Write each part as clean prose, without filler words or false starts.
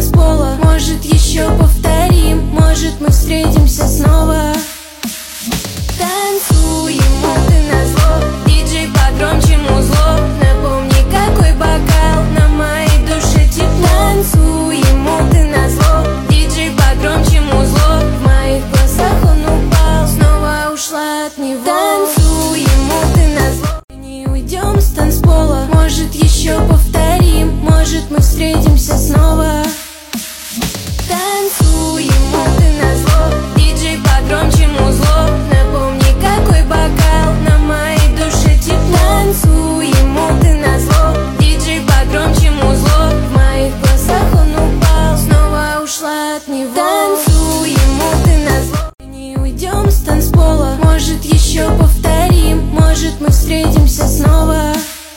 танцпола. Может, еще повторим, может, мы встретимся снова. Танцуем, ты назло, диджей погромче музло. Напомни, какой бокал, на моей душе тепло. Танцуем, ты назло, диджей погромче музло. В моих глазах он упал, снова ушла от него. Танцуем, ты назло, не уйдем с танцпола. Может, еще повторим, может, мы встретимся снова. Танцуем, ты назло, диджей погромче музло. Напомни, какой бокал, на моей душе тепло. Танцуем, ты назло, диджей погромче музло. В моих глазах он упал, снова ушла от него. Танцуем, ты назло, не уйдем с танцпола. Может, еще повторим, может, мы встретимся снова.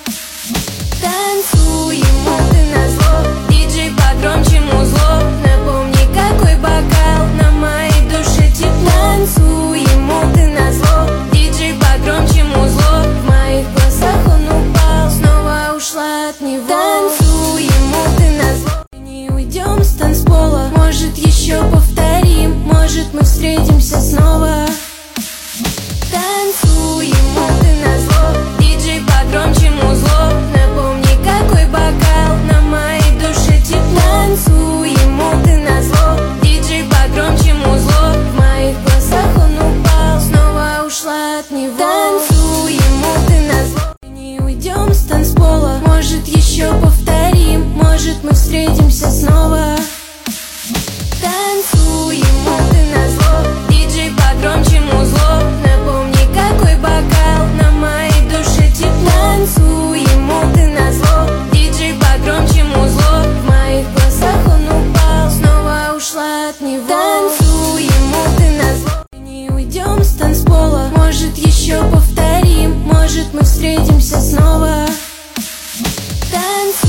Танцуем, ты назло, диджей погромче музло. Напомни, какой бокал, на моей душе тепло. Танцуем, ты назло, диджей погромче музло. В моих глазах он упал, снова ушла от него. Танцуем, ты назло, не уйдем с танцпола. Может, еще повторим, может, мы встретимся снова. Танцуем, ты назло, диджей погромче музло. Напомни, какой бокал, на моей душе тепло. Танцуем, ты назло, диджей погромче музло. В моих глазах он упал, снова ушла от него. Танцуем, ты назло, не уйдем с танцпола. Может, еще повторим, может, мы встретимся снова. Танцуем, ты назло, диджей погромче музло. Напомни, какой бокал, на моей душе тепло. Танцуем, ты назло, диджей погромче музло. В моих глазах он упал, снова ушла от него. Танцуем, ты назло, не уйдем с танцпола. Может, еще повторим, может, мы встретимся снова. Танцуем.